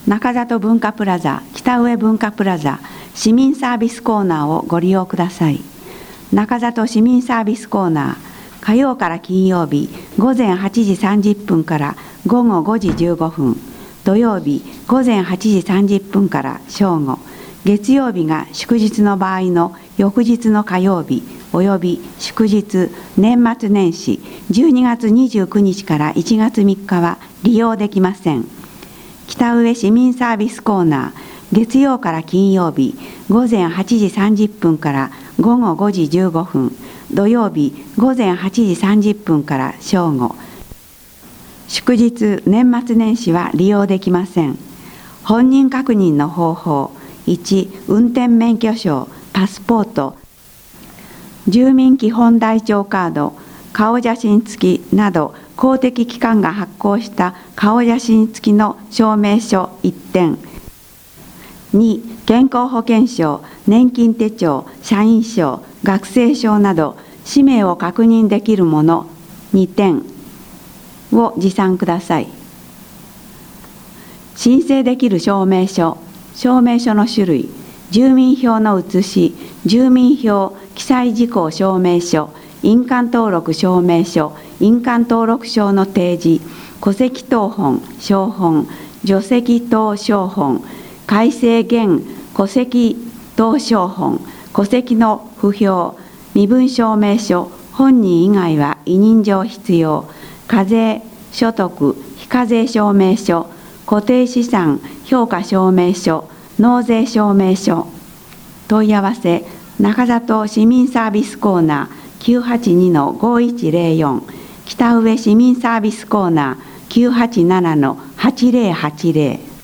中里文化プラザ、北上文化プラザ、市民サービスコーナーをご利用ください。中里市民サービスコーナー、火曜から金曜日午前8時30分から午後5時15分、土曜日午前8時30分から正午、月曜日が祝日の場合の翌日の火曜日および祝日、年末年始12月29日から1月3日は利用できません。北上市民サービスコーナー、月曜から金曜日午前8時30分から午後5時15分、土曜日午前8時30分から正午、祝日、年末年始は利用できません。本人確認の方法、1、運転免許証、パスポート、住民基本台帳カード、顔写真付きなど公的機関が発行した顔写真付きの証明書1点、2、健康保険証、年金手帳、社員証、学生証など氏名を確認できるもの2点を持参ください。申請できる証明書、証明書の種類、住民票の写し、住民票記載事項証明書、印鑑登録証明書、印鑑登録証の提示、戸籍謄本、証本、除籍等証本、改正現戸籍等証本、戸籍の不評、身分証明書、本人以外は委任状必要、課税所得非課税証明書、固定資産評価証明書、納税証明書。問い合わせ、中里市民サービスコーナー 982-5104、北上市民サービスコーナー 987-8080。